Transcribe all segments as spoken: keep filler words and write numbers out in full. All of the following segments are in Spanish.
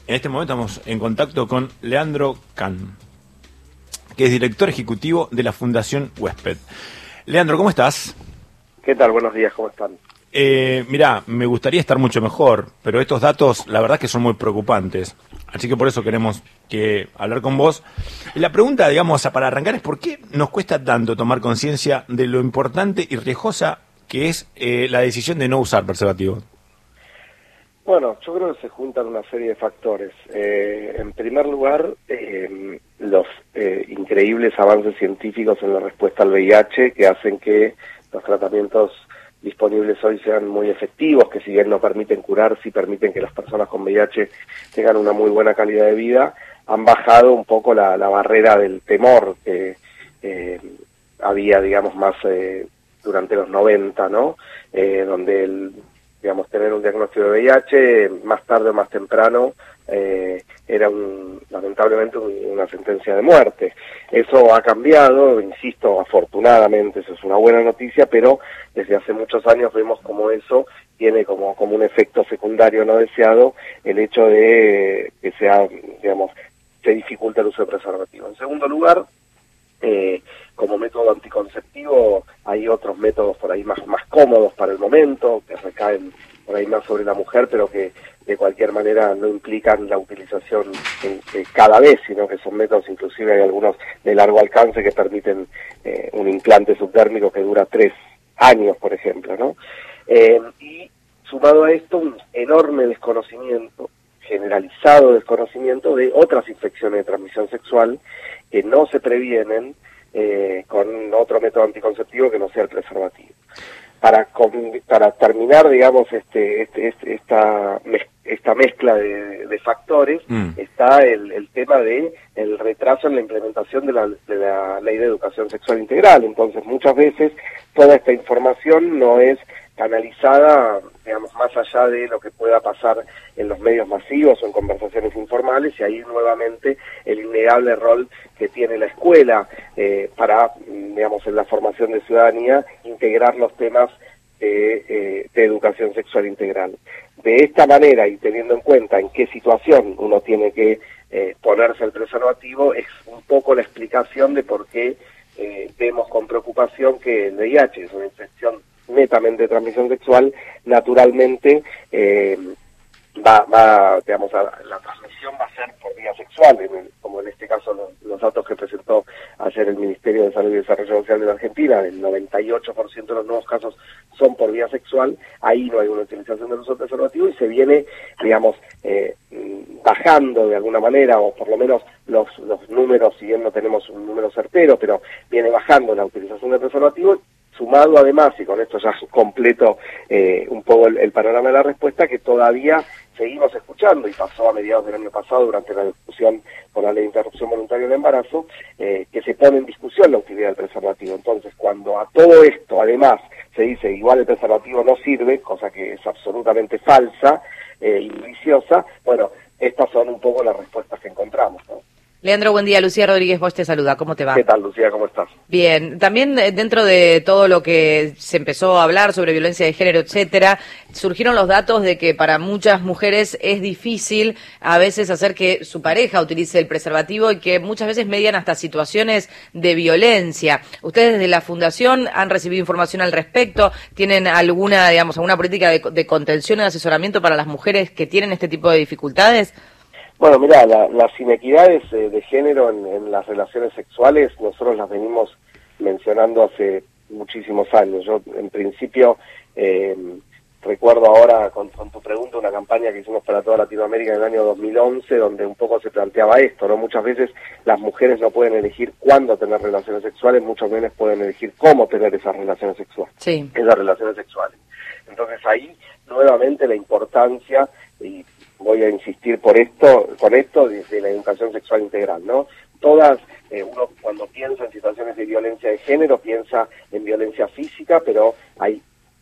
En este momento estamos en contacto con Leandro Can, que es director ejecutivo de la Fundación Huésped. Leandro, ¿cómo estás? ¿Qué tal? Buenos días, ¿cómo están? Eh, mirá, me gustaría estar mucho mejor, pero estos datos, la verdad es que son muy preocupantes. Así que por eso queremos que hablar con vos. Y la pregunta, digamos, para arrancar es ¿por qué nos cuesta tanto tomar conciencia de lo importante y riesgosa que es eh, la decisión de no usar preservativo? Bueno, yo creo que se juntan una serie de factores. Eh, en primer lugar, eh, los eh, increíbles avances científicos en la respuesta al V I H que hacen que los tratamientos disponibles hoy sean muy efectivos, que si bien no permiten curar, sí permiten que las personas con V I H tengan una muy buena calidad de vida, han bajado un poco la, la barrera del temor que eh, había, digamos, más eh, durante los noventa, ¿no? Eh, donde el digamos, tener un diagnóstico de V I H, más tarde o más temprano, eh, era un, lamentablemente un, una sentencia de muerte. Eso ha cambiado, insisto, afortunadamente, eso es una buena noticia, pero desde hace muchos años vemos como eso tiene como, como un efecto secundario no deseado el hecho de que sea, digamos, se dificulta el uso de preservativo. En segundo lugar, Eh, como método anticonceptivo hay otros métodos por ahí más, más cómodos para el momento, que recaen por ahí más sobre la mujer, pero que de cualquier manera no implican la utilización en, en cada vez, sino que son métodos, inclusive hay algunos de largo alcance que permiten eh, un implante subdérmico que dura tres años, por ejemplo, ¿no? Eh, y sumado a esto, un enorme desconocimiento, generalizado desconocimiento de otras infecciones de transmisión sexual que no se previenen eh, con otro método anticonceptivo que no sea el preservativo. Para con, para terminar, digamos, este, este, este esta esta mezcla de, de factores, mm. está el, el tema de el retraso en la implementación de la, de la Ley de Educación Sexual Integral. Entonces, muchas veces toda esta información no es canalizada, digamos, más allá de lo que pueda pasar en los medios masivos o en conversaciones informales, y ahí nuevamente el innegable rol que tiene la escuela eh, para, digamos, en la formación de ciudadanía, integrar los temas de, eh, de educación sexual integral. De esta manera, y teniendo en cuenta en qué situación uno tiene que eh, ponerse el preservativo, es un poco la explicación de por qué eh, vemos con preocupación que el V I H es una infección netamente de transmisión sexual, naturalmente eh, va, va, digamos, a, la transmisión va a ser por vía sexual, en el, como en este caso los, los datos que presentó ayer el Ministerio de Salud y Desarrollo Social de la Argentina, el noventa y ocho por ciento de los nuevos casos son por vía sexual, ahí no hay una utilización del uso preservativo y se viene, digamos, eh, bajando de alguna manera, o por lo menos los, los números, si bien no tenemos un número certero, pero viene bajando la utilización del preservativo, sumado además, y con esto ya completo eh, un poco el, el panorama de la respuesta, que todavía seguimos escuchando, y pasó a mediados del año pasado durante la discusión por la ley de interrupción voluntaria del embarazo, eh, que se pone en discusión la utilidad del preservativo. Entonces, cuando a todo esto, además, se dice igual el preservativo no sirve, cosa que es absolutamente falsa eh, y viciosa, bueno, estas son un poco las respuestas que encontramos, ¿no? Leandro, buen día. Lucía Rodríguez Bosch te saluda. ¿Cómo te va? ¿Qué tal, Lucía? ¿Cómo estás? Bien. También dentro de todo lo que se empezó a hablar sobre violencia de género, etcétera, surgieron los datos de que para muchas mujeres es difícil a veces hacer que su pareja utilice el preservativo y que muchas veces median hasta situaciones de violencia. ¿Ustedes desde la Fundación han recibido información al respecto? ¿Tienen alguna, digamos, alguna política de, de contención y de asesoramiento para las mujeres que tienen este tipo de dificultades? Bueno, mira, la, las inequidades eh, de género en, en las relaciones sexuales nosotros las venimos mencionando hace muchísimos años. Yo, en principio, eh, recuerdo ahora con, con tu pregunta una campaña que hicimos para toda Latinoamérica en el año dos mil once, donde un poco se planteaba esto, ¿no? Muchas veces las mujeres no pueden elegir cuándo tener relaciones sexuales, muchos menos pueden elegir cómo tener esas relaciones sexuales. Sí. Esas relaciones sexuales. Entonces ahí, nuevamente, la importancia, y voy a insistir por esto, con esto, desde la educación sexual integral, ¿no? Todas, eh, uno cuando piensa en situaciones de violencia de género, piensa en violencia física, pero hay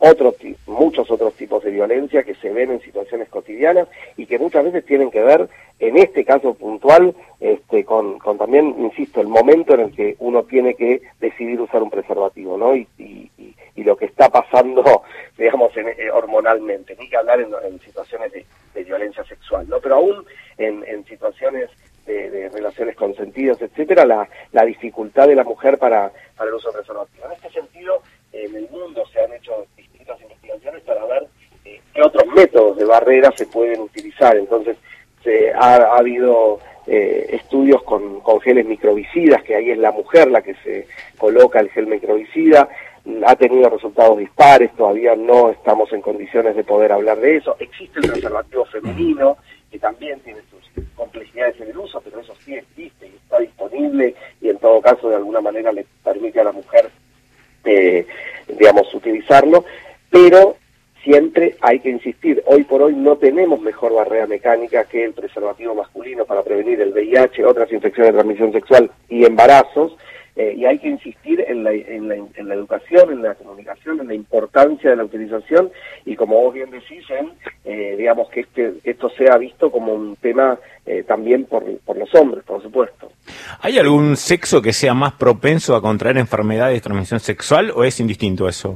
otros, muchos otros tipos de violencia que se ven en situaciones cotidianas y que muchas veces tienen que ver, en este caso puntual, este, con, con también, insisto, el momento en el que uno tiene que decidir usar un preservativo, ¿no? Y, y, y, y lo que está pasando, digamos, en, eh, hormonalmente, ni que hablar en, en situaciones de, de violencia sexual, ¿no? Pero aún en, en situaciones de, de relaciones consentidas, etcétera, la, la dificultad de la mujer para, para el uso de preservativo. En este sentido, en el mundo se han hecho distintas investigaciones para ver eh, qué otros métodos de barrera se pueden utilizar. Entonces, se ha, ha habido eh, estudios con, con geles microbicidas, que ahí es la mujer la que se coloca el gel microbicida, ha tenido resultados dispares, todavía no estamos en condiciones de poder hablar de eso. Existe el preservativo femenino, que también tiene sus complejidades en el uso, pero eso sí existe y está disponible, y en todo caso de alguna manera le permite a la mujer Eh, digamos, utilizarlo, pero siempre hay que insistir, hoy por hoy no tenemos mejor barrera mecánica que el preservativo masculino para prevenir el V I H, otras infecciones de transmisión sexual y embarazos, eh, y hay que insistir en la, en, la, en la educación, en la comunicación, en la importancia de la utilización, y como vos bien decís, en, eh, digamos, que este, esto sea visto como un tema eh, también por, por los hombres, por supuesto. ¿Hay algún sexo que sea más propenso a contraer enfermedades de transmisión sexual o es indistinto eso?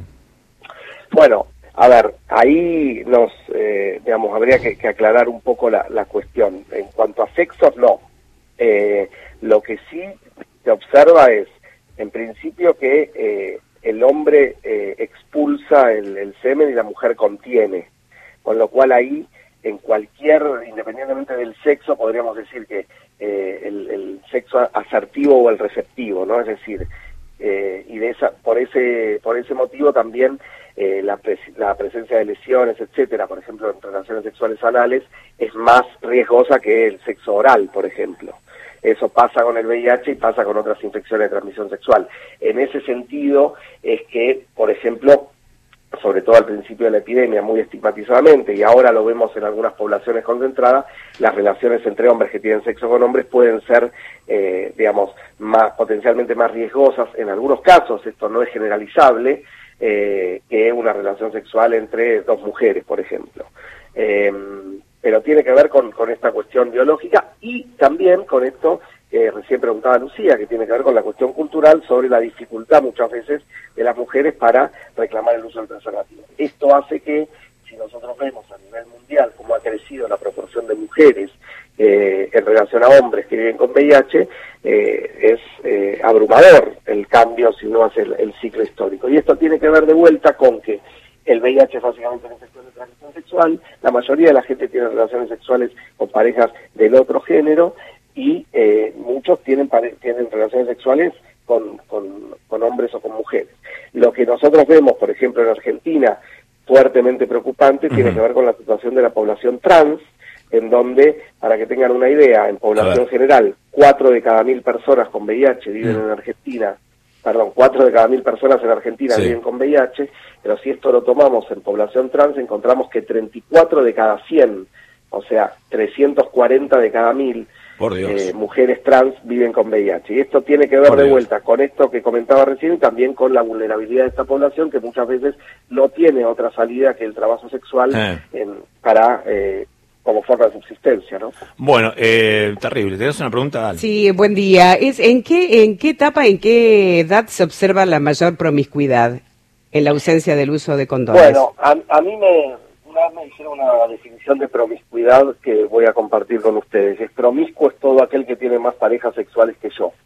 Bueno, a ver, ahí nos, eh, digamos, habría que, que aclarar un poco la, la cuestión. En cuanto a sexos, no. Eh, lo que sí se observa es, en principio, que eh, el hombre eh, expulsa el, el semen y la mujer contiene, con lo cual ahí, en cualquier, independientemente del sexo, podríamos decir que eh, el, el sexo asertivo o el receptivo, ¿no? Es decir, eh, y de esa, por ese, por ese motivo también eh, la, pres la presencia de lesiones, etcétera, por ejemplo, en relaciones sexuales anales, es más riesgosa que el sexo oral, por ejemplo. Eso pasa con el V I H y pasa con otras infecciones de transmisión sexual. En ese sentido es que, por ejemplo, sobre todo al principio de la epidemia, muy estigmatizadamente, y ahora lo vemos en algunas poblaciones concentradas, las relaciones entre hombres que tienen sexo con hombres pueden ser, eh, digamos, más, potencialmente más riesgosas en algunos casos, esto no es generalizable, eh, que una relación sexual entre dos mujeres, por ejemplo. Eh, pero tiene que ver con, con esta cuestión biológica y también con esto que recién preguntaba Lucía, que tiene que ver con la cuestión cultural sobre la dificultad muchas veces de las mujeres para reclamar el uso del preservativo. Esto hace que, si nosotros vemos a nivel mundial cómo ha crecido la proporción de mujeres eh, en relación a hombres que viven con V I H, eh, es eh, abrumador el cambio si uno hace el, el ciclo histórico. Y esto tiene que ver de vuelta con que el V I H es básicamente una infección de transmisión sexual, la mayoría de la gente tiene relaciones sexuales con parejas del otro género, y eh, muchos tienen tienen relaciones sexuales con, con, con hombres o con mujeres. Lo que nosotros vemos, por ejemplo, en Argentina, fuertemente preocupante, uh-huh. tiene que ver con la situación de la población trans, en donde, para que tengan una idea, en población general, cuatro de cada mil personas con V I H viven uh-huh. en Argentina, perdón, cuatro de cada mil personas en Argentina sí. viven con V I H, pero si esto lo tomamos en población trans, encontramos que treinta y cuatro de cada cien, o sea, trescientos cuarenta de cada mil, Por Dios. Eh, mujeres trans viven con V I H. Y esto tiene que ver Por de Dios. vuelta con esto que comentaba recién, y también con la vulnerabilidad de esta población, que muchas veces no tiene otra salida que el trabajo sexual eh. en, para... Eh, como forma de subsistencia, ¿no? Bueno, eh, terrible. ¿Tenés una pregunta, Dale? Sí, buen día. Es ¿en qué en qué etapa, en qué edad se observa la mayor promiscuidad en la ausencia del uso de condones? Bueno, a, a mí me, una vez me hicieron una definición de promiscuidad que voy a compartir con ustedes. Es promiscuo es todo aquel que tiene más parejas sexuales que yo,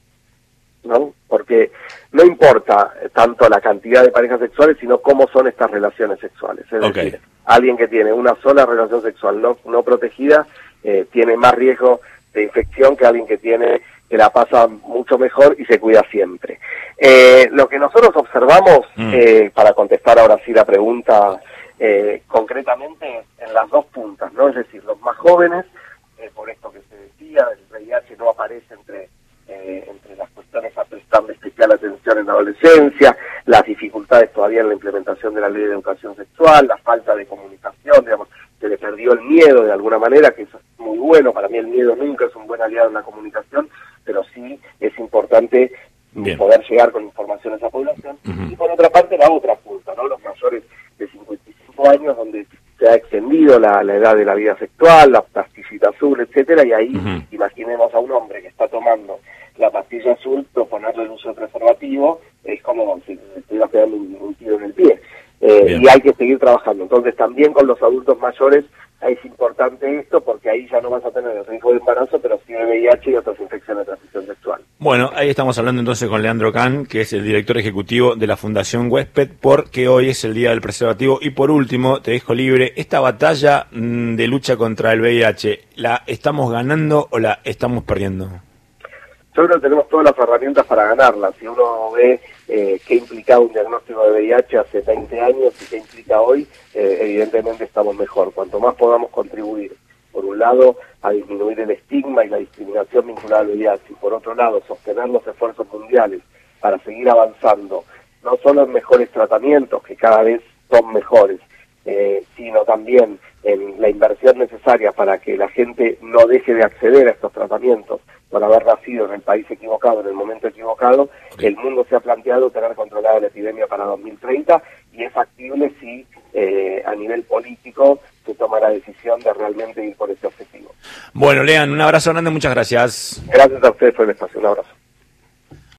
¿no? Porque no importa tanto la cantidad de parejas sexuales, sino cómo son estas relaciones sexuales. Es okay. decir, alguien que tiene una sola relación sexual no, no protegida eh, tiene más riesgo de infección que alguien que tiene que la pasa mucho mejor y se cuida siempre. Eh, lo que nosotros observamos, mm. eh, para contestar ahora sí la pregunta eh, concretamente, en las dos puntas, ¿no? Es decir, los más jóvenes, eh, por esto que se decía, el V I H no aparece entre Eh, entre las cuestiones a prestarle especial atención en la adolescencia, las dificultades todavía en la implementación de la ley de educación sexual, la falta de comunicación, digamos, se le perdió el miedo de alguna manera, que eso es muy bueno. Para mí el miedo nunca es un buen aliado en la comunicación, pero sí es importante Bien. poder llegar con información a esa población. Uh-huh. Y por otra parte la otra punta, ¿no? Los mayores de subido la, la edad de la vida sexual, la pastillita azul, etcétera, y ahí Uh-huh. imaginemos a un hombre que está tomando la pastilla azul, proponerle el uso de preservativo, es como si le estuviera pegando un, un tiro en el pie. Eh, y hay que seguir trabajando. Entonces también con los adultos mayores es importante esto, porque ahí ya no vas a tener el riesgo de embarazo, pero sí de V I H y otras infecciones de transmisión sexual. Bueno, ahí estamos hablando entonces con Leandro Can, que es el director ejecutivo de la Fundación Huésped, porque hoy es el Día del Preservativo. Y por último, te dejo libre, esta batalla mmm, de lucha contra el V I H, ¿la estamos ganando o la estamos perdiendo? Yo creo que tenemos todas las herramientas para ganarla. Si uno ve eh, qué implicaba un diagnóstico de V I H hace veinte años y qué implica hoy, eh, evidentemente estamos mejor. Cuanto más podamos contribuir, por un lado, a disminuir el estigma y la discriminación vinculada al V I H, y por otro lado, sostener los esfuerzos mundiales para seguir avanzando, no solo en mejores tratamientos, que cada vez son mejores, eh, sino también en la inversión necesaria para que la gente no deje de acceder a estos tratamientos por haber nacido en el país equivocado, en el momento equivocado. El mundo se ha planteado tener controlada la epidemia para dos mil treinta, y es factible si eh, a nivel político se toma la decisión de realmente ir por ese objetivo. Bueno, Lean, un abrazo grande, muchas gracias. Gracias a ustedes por el espacio, un abrazo.